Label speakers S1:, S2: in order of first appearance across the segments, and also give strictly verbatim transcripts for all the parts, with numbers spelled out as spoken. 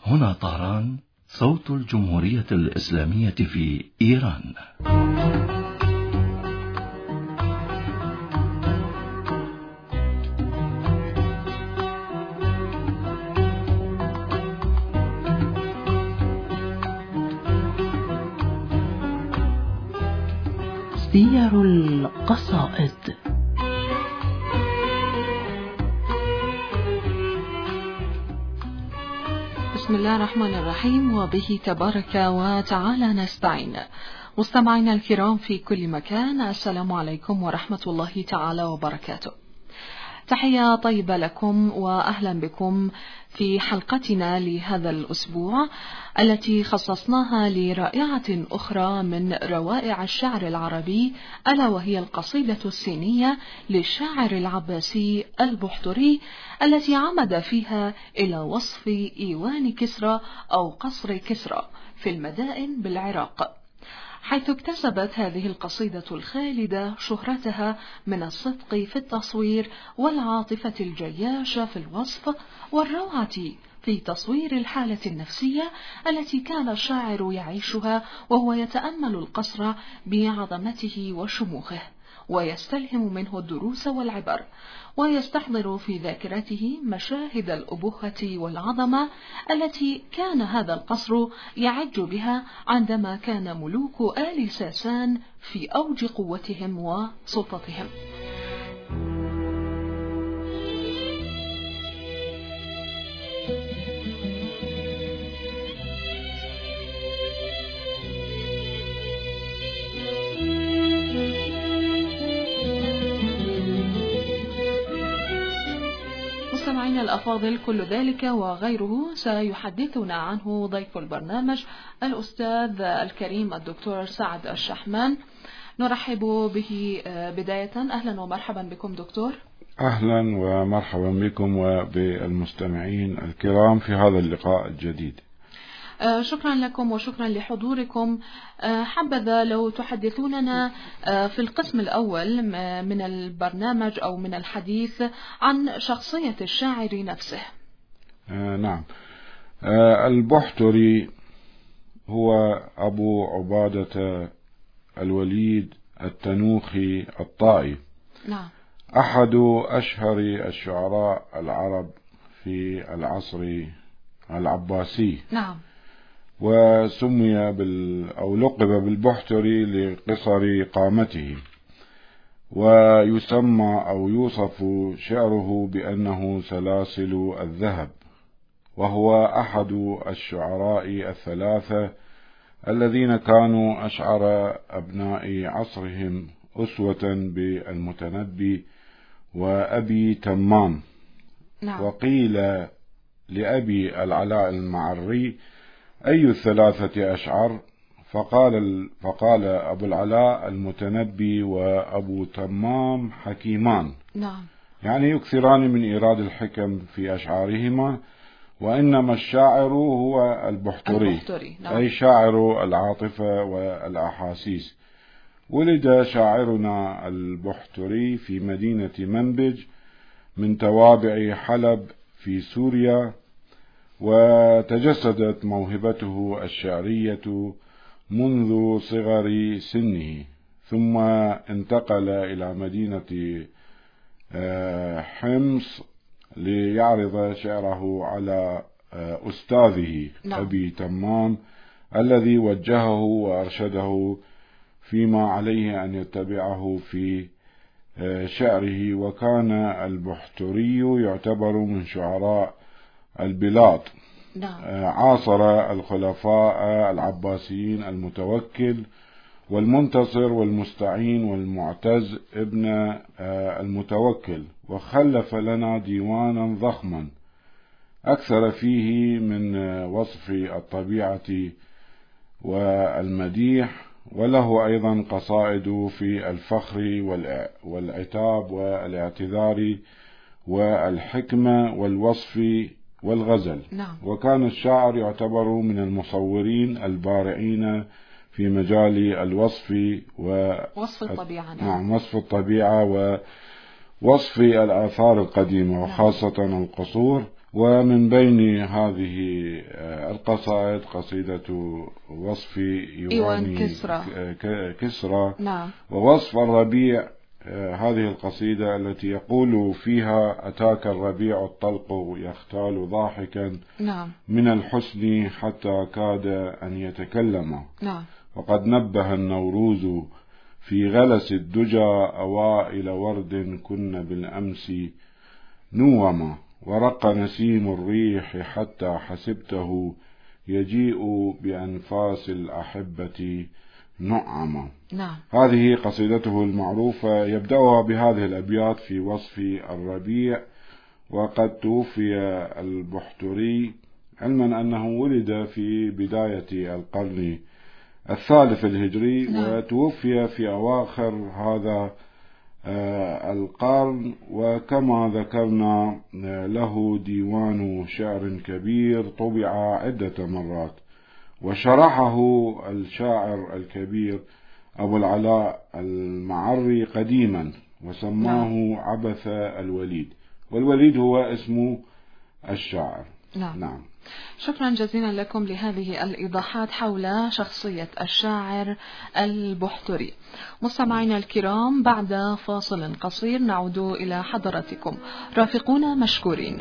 S1: هنا طهران، صوت الجمهورية الإسلامية في إيران.
S2: سير القصائد.
S3: بسم الله الرحمن الرحيم، وبه تبارك وتعالى نستعين. مستمعينا الكرام في كل مكان، السلام عليكم ورحمة الله تعالى وبركاته. تحية طيبة لكم وأهلا بكم في حلقتنا لهذا الأسبوع التي خصصناها لرائعة أخرى من روائع الشعر العربي، ألا وهي القصيدة السينية للشاعر العباسي البحتري، التي عمد فيها إلى وصف إيوان كسرى أو قصر كسرى في المدائن بالعراق، حيث اكتسبت هذه القصيدة الخالدة شهرتها من الصدق في التصوير والعاطفة الجياشة في الوصف والروعة في تصوير الحالة النفسية التي كان الشاعر يعيشها وهو يتأمل القصر بعظمته وشموخه، ويستلهم منه الدروس والعبر، ويستحضر في ذاكرته مشاهد الأبهة والعظمة التي كان هذا القصر يعج بها عندما كان ملوك آل ساسان في أوج قوتهم وسلطتهم. مستمعينا الأفاضل، كل ذلك وغيره سيحدثنا عنه ضيف البرنامج الأستاذ الكريم الدكتور سعد الشحمان. نرحب به بداية. أهلا ومرحبا بكم دكتور.
S4: أهلا ومرحبا بكم وبالمستمعين الكرام في هذا اللقاء الجديد.
S3: شكرا لكم وشكرا لحضوركم. حبذا لو تحدثوننا في القسم الأول من البرنامج أو من الحديث عن شخصية الشاعر نفسه.
S4: نعم، البحتري هو أبو عبادة الوليد التنوخي الطائي،
S3: نعم،
S4: أحد أشهر الشعراء العرب في العصر العباسي.
S3: نعم،
S4: وسمي بال أو لقب بالبحتري لقصر قامته، ويسمى أو يوصف شعره بأنه سلاسل الذهب، وهو أحد الشعراء الثلاثة الذين كانوا أشعر أبناء عصرهم أسوة بالمتنبي وأبي تمام.
S3: نعم.
S4: وقيل لأبي العلاء المعري: أي الثلاثة أشعر؟ فقال, فقال أبو العلاء: المتنبي وأبو تمام حكيمان.
S3: نعم.
S4: يعني يكثران من إيراد الحكم في أشعارهما، وإنما الشاعر هو البحتري,
S3: البحتري. نعم.
S4: أي شاعر العاطفة والأحاسيس. ولد شاعرنا البحتري في مدينة منبج من توابع حلب في سوريا، وتجسدت موهبته الشعرية منذ صغر سنه، ثم انتقل إلى مدينة حمص ليعرض شعره على أستاذه
S3: نعم.
S4: أبي تمام، الذي وجهه وأرشده فيما عليه أن يتبعه في شعره. وكان البحتري يعتبر من شعراء البلاد.
S3: نعم.
S4: عاصر الخلفاء العباسيين المتوكل والمنتصر والمستعين والمعتز ابن المتوكل، وخلف لنا ديوانا ضخما أكثر فيه من وصف الطبيعة والمديح، وله أيضا قصائد في الفخر والعتاب والاعتذار والحكمة والوصف والغزل.
S3: نعم.
S4: وكان الشاعر يعتبر من المصورين البارعين في مجال الوصف
S3: ووصف الطبيعة.
S4: نعم، وصف الطبيعة ووصف الآثار القديمة وخاصة القصور. ومن بين هذه القصائد قصيدة وصف إيوان
S3: كسرى,
S4: كسرى
S3: نعم.
S4: ووصف الربيع، هذه القصيدة التي يقول فيها: أتاك الربيع الطلق يختال ضاحكا،
S3: نعم.
S4: من الحسن حتى كاد أن يتكلم،
S3: نعم.
S4: وقد نبه النوروز في غلس الدجى أوائل ورد كن بالأمس نوما، ورق نسيم الريح حتى حسبته يجيء بأنفاس الأحبة نعما.
S3: نعم.
S4: هذه قصيدته المعروفة، يبدأها بهذه الأبيات في وصف الربيع. وقد توفي البحتري، علما أنه ولد في بداية القرن الثالث الهجري،
S3: نعم.
S4: وتوفي في أواخر هذا القرن، وكما ذكرنا له ديوان شعر كبير طبع عدة مرات، وشرحه الشاعر الكبير أبو العلاء المعري قديما وسماه
S3: نعم.
S4: عبث الوليد، والوليد هو اسم الشاعر.
S3: نعم.
S4: نعم.
S3: شكرا جزيلا لكم لهذه الإيضاحات حول شخصية الشاعر البحتري. مستمعينا الكرام، بعد فاصل قصير نعود إلى حضراتكم، رافقونا مشكورين.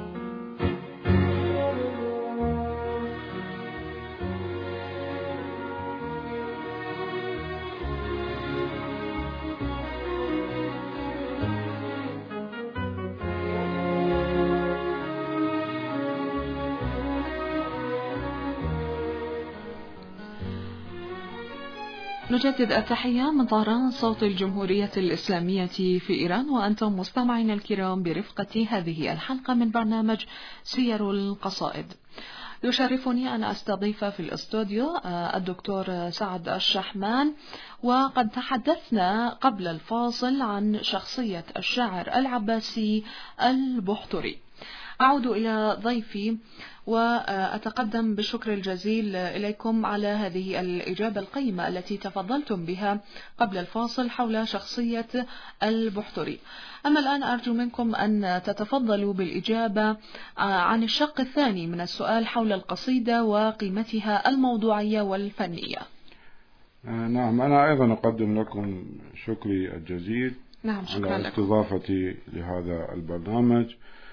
S3: نجدد التحية من طهران صوت الجمهورية الإسلامية في إيران، وأنتم مستمعين الكرام برفقة هذه الحلقة من برنامج سير القصائد. يشرفني أن أستضيف في الاستوديو الدكتور سعد الشحمان، وقد تحدثنا قبل الفاصل عن شخصية الشاعر العباسي البحتري. أعود إلى ضيفي وأتقدم بالشكر الجزيل إليكم على هذه الإجابة القيمة التي تفضلتم بها قبل الفاصل حول شخصية البحتري. أما الآن أرجو منكم أن تتفضلوا بالإجابة عن الشق الثاني من السؤال حول القصيدة وقيمتها الموضوعية والفنية.
S4: نعم، أنا أيضا أقدم لكم شكري الجزيل
S3: نعم، شكرا
S4: على
S3: لكم.
S4: استضافتي لهذا البرنامج،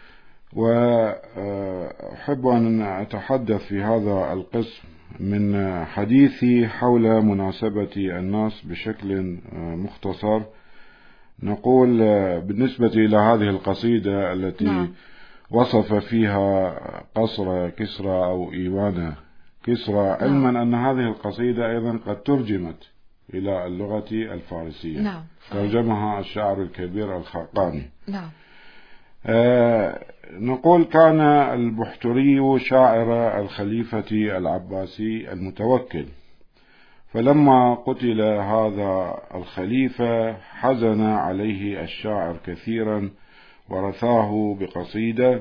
S4: وأحب أن أتحدث في هذا القسم من حديثي حول مناسبة الناس بشكل مختصر. نقول بالنسبة إلى هذه القصيدة التي
S3: نعم.
S4: وصف فيها قصر كسرى أو إيوان كسرى، علما
S3: نعم.
S4: أن هذه القصيدة أيضا قد ترجمت إلى اللغة الفارسية.
S3: نعم.
S4: ترجمها الشاعر الكبير الخاقاني.
S3: نعم.
S4: آه نقول كان البحتري شاعر الخليفة العباسي المتوكل، فلما قتل هذا الخليفة حزن عليه الشاعر كثيرا ورثاه بقصيدة،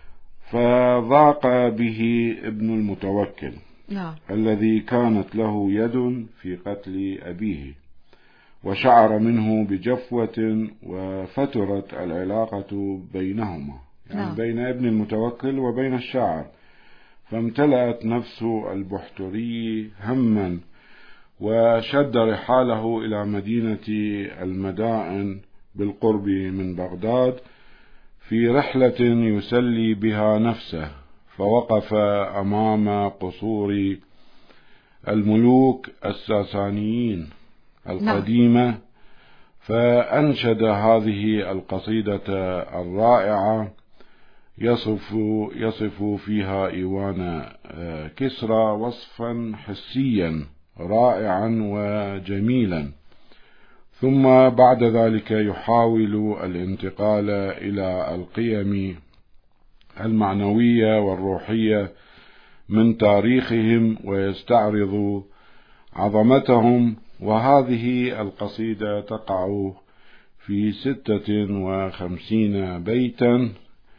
S4: فضاق به ابن المتوكل
S3: نعم.
S4: الذي كانت له يد في قتل أبيه، وشعر منه بجفوة، وفترت العلاقة بينهما، يعني
S3: نعم.
S4: بين ابن المتوكل وبين الشاعر، فامتلأت نفس البحتري هما، وشد رحاله إلى مدينة المدائن بالقرب من بغداد في رحلة يسلي بها نفسه، فوقف أمام قصور الملوك الساسانيين القديمة، فأنشد هذه القصيدة الرائعة يصف يصف فيها إيوان كسرى وصفا حسيا رائعا وجميلا، ثم بعد ذلك يحاول الانتقال إلى القيم المعنوية والروحية من تاريخهم ويستعرض عظمتهم. وهذه القصيدة تقع في ستة وخمسين بيتا،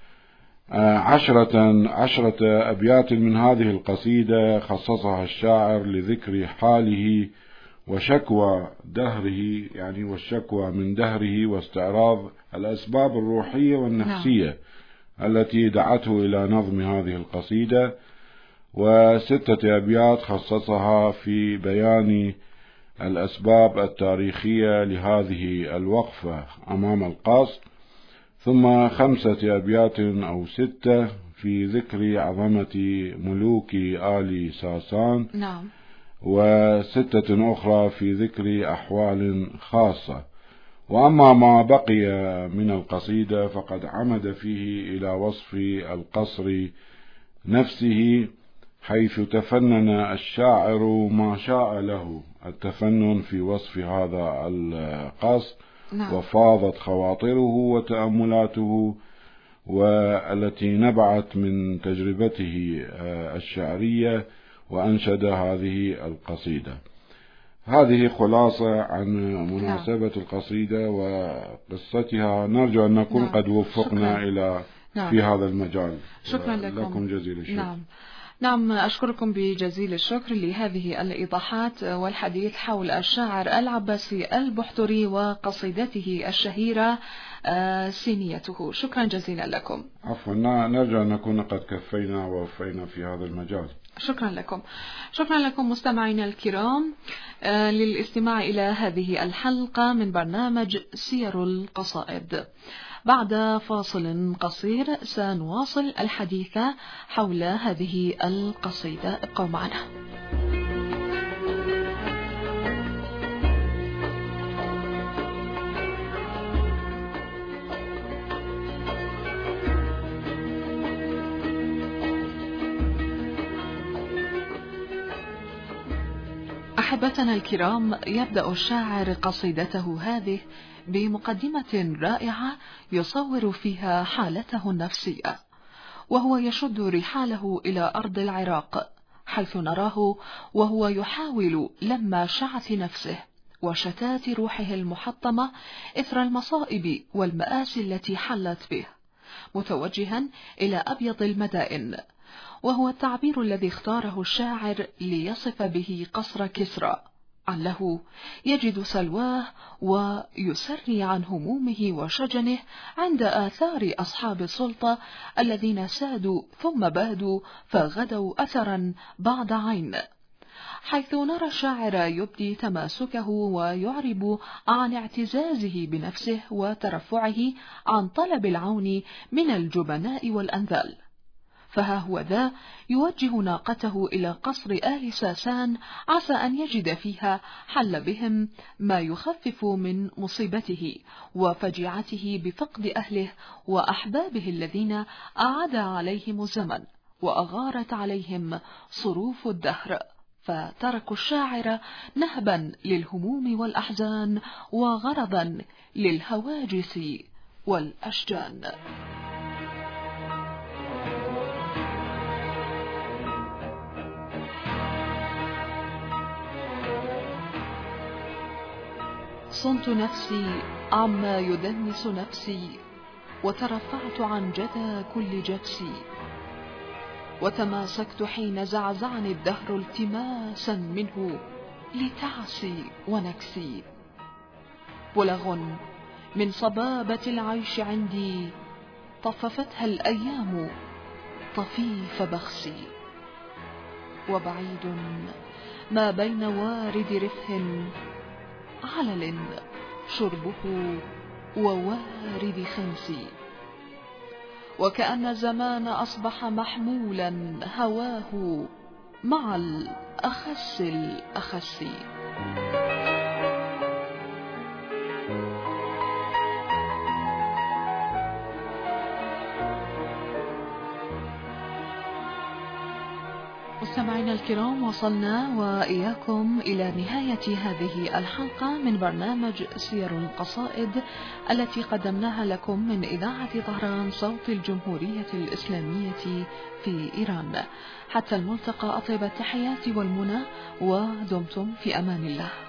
S4: عشرة, عشرة أبيات من هذه القصيدة خصصها الشاعر لذكر حاله وشكوى دهره، يعني والشكوى من دهره واستعراض الأسباب الروحية والنفسية التي دعته إلى نظم هذه القصيدة، وستة أبيات خصصها في بيان الأسباب التاريخية لهذه الوقفة أمام القصر، ثم خمسة أبيات أو ستة في ذكر عظمة ملوك آل ساسان،
S3: نعم.
S4: وستة أخرى في ذكر أحوال خاصة. وأما ما بقي من القصيدة فقد عمد فيه إلى وصف القصر نفسه، حيث تفنن الشاعر ما شاء له التفنن في وصف هذا القصر،
S3: نعم.
S4: وفاضت خواطره وتأملاته والتي نبعت من تجربته الشعرية، وأنشد هذه القصيدة. هذه خلاصة عن مناسبة القصيدة وقصتها. نرجو أن نكون
S3: نعم.
S4: قد وفقنا
S3: شكرا.
S4: إلى
S3: نعم.
S4: في هذا المجال.
S3: شكرا لكم.
S4: لكم جزيل الشكر.
S3: نعم. نعم، أشكركم بجزيل الشكر لهذه الإيضاحات والحديث حول الشاعر العباسي البحتري وقصيدته الشهيرة سينيته. شكرا جزيلا لكم.
S4: عفوا، نرجو أن نكون قد كفينا ووفينا في هذا المجال.
S3: شكرا لكم. شكرا لكم مستمعينا الكرام للاستماع إلى هذه الحلقة من برنامج سير القصائد. بعد فاصل قصير سنواصل الحديث حول هذه القصيدة. ابقوا معنا. أحبتنا الكرام، يبدأ الشاعر قصيدته هذه بمقدمة رائعة يصور فيها حالته النفسية، وهو يشد رحاله إلى أرض العراق، حيث نراه وهو يحاول لما شعث نفسه وشتات روحه المحطمة إثر المصائب والمآسي التي حلت به، متوجها إلى أبيض المدائن، وهو التعبير الذي اختاره الشاعر ليصف به قصر كسرى، عله يجد سلواه ويسري عن همومه وشجنه عند آثار أصحاب السلطة الذين سادوا ثم بادوا فغدوا أثرا بعد عين، حيث نرى الشاعر يبدي تماسكه ويعرب عن اعتزازه بنفسه وترفعه عن طلب العون من الجبناء والأنذال. فها هو ذا يوجه ناقته إلى قصر آل ساسان، عسى أن يجد فيها حل بهم ما يخفف من مصيبته وفجعته بفقد أهله وأحبابه الذين أعاد عليهم الزمن وأغارت عليهم صروف الدهر، فتركوا الشاعر نهبا للهموم والأحزان وغرضا للهواجس والأشجان. صنت نفسي عما يدنس نفسي، وترفعت عن جذى كل جبسي، وتماسكت حين زعزعني الدهر التماسا منه لتعسي ونكسي. بلغ من صبابة العيش عندي طففتها الأيام طفيف بخسي، وبعيد ما بين وارد رفه علل شربه ووارد خنسي، وكأن الزمان أصبح محمولا هواه مع الأخس الأخس. مستمعينا الكرام، وصلنا وإياكم إلى نهاية هذه الحلقة من برنامج سير القصائد التي قدمناها لكم من إذاعة طهران صوت الجمهورية الإسلامية في إيران. حتى الملتقى، أطيب التحيات والمنى، ودمتم في أمان الله.